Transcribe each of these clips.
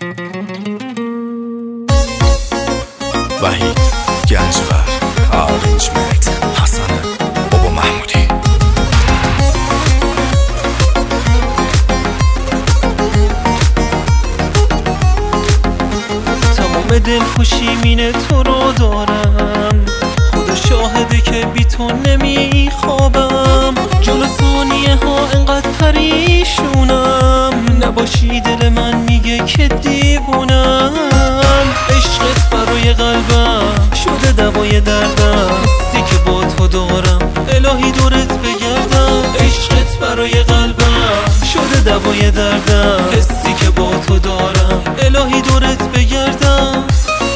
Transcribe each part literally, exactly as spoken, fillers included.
وحید گنجور آرنجمنت حسن بابا محمودی. تمام دلخوشی مینه تو رو دارم، خدا شاهده که بی تو نمیخوابم. جلو ثانیه ها انقدر پریشونم، نباشی دل من میگه که دیوونم. عشقت برای قلبم شده دوای دردم، حسی که با تو دارم الهی دورت بگردم. عشقت برای قلبم شده دوای دردم، حسی که با تو دارم الهی دورت بگردم.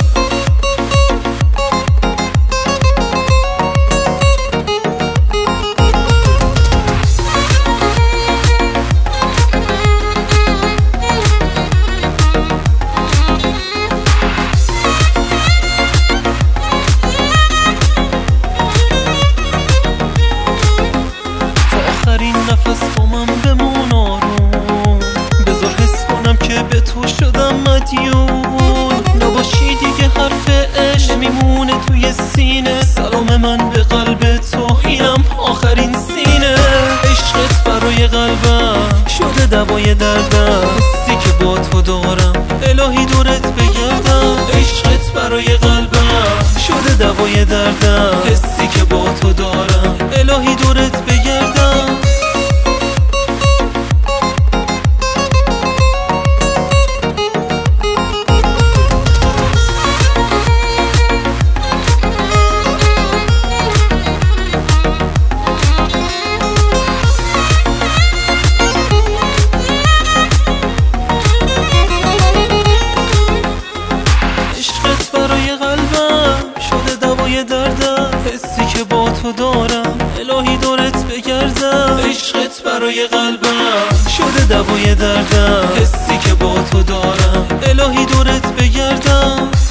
آخرین نفس با من بمون آروم، بذار حس کنم که به تو شدم مدیون. نباشی دیگه حرف عشق میمونه توی سینه، سلام من به قلب تو اینم آخرین سینه. عشقت برای قلبم شده دوای دردم، حسی که با تو دارم الهی دورت بگردم. عشقت برای قلبم شده دوای دردم، حسی که با تو دارم الهی دورت بگردم. دردم حسی که با تو دارم الهی دورت بگردم. عشقت برای قلبم شده دوای دردم، حسی که با تو دارم الهی دورت بگردم.